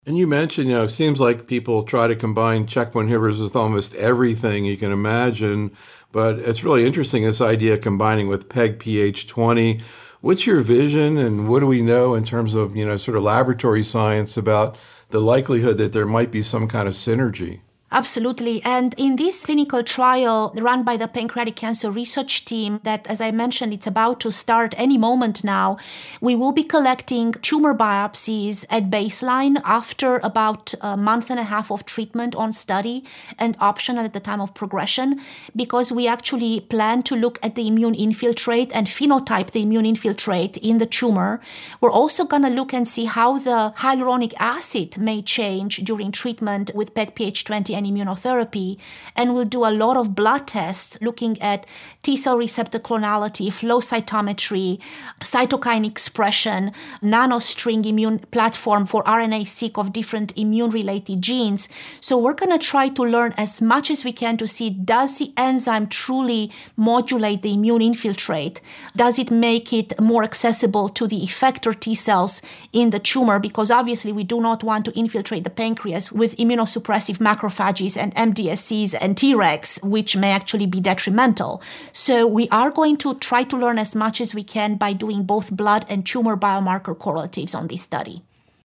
And you mentioned, it seems like people try to combine checkpoint inhibitors with almost everything you can imagine, but it's really interesting, this idea of combining with PEG-PH20. What's your vision, and what do we know in terms of, sort of laboratory science about the likelihood that there might be some kind of synergy? Absolutely. And in this clinical trial run by the Pancreatic Cancer Research Team that, as I mentioned, it's about to start any moment now, we will be collecting tumor biopsies at baseline after about a month and a half of treatment on study and optional at the time of progression, because we actually plan to look at the immune infiltrate and phenotype the immune infiltrate in the tumor. We're also going to look and see how the hyaluronic acid may change during treatment with PEG-PH20 and immunotherapy, and we'll do a lot of blood tests looking at T-cell receptor clonality, flow cytometry, cytokine expression, nanostring immune platform for RNA-seq of different immune-related genes. So we're going to try to learn as much as we can to see, does the enzyme truly modulate the immune infiltrate? Does it make it more accessible to the effector T-cells in the tumor? Because obviously we do not want to infiltrate the pancreas with immunosuppressive macrophages and MDSCs and Tregs, which may actually be detrimental. So we are going to try to learn as much as we can by doing both blood and tumor biomarker correlatives on this study.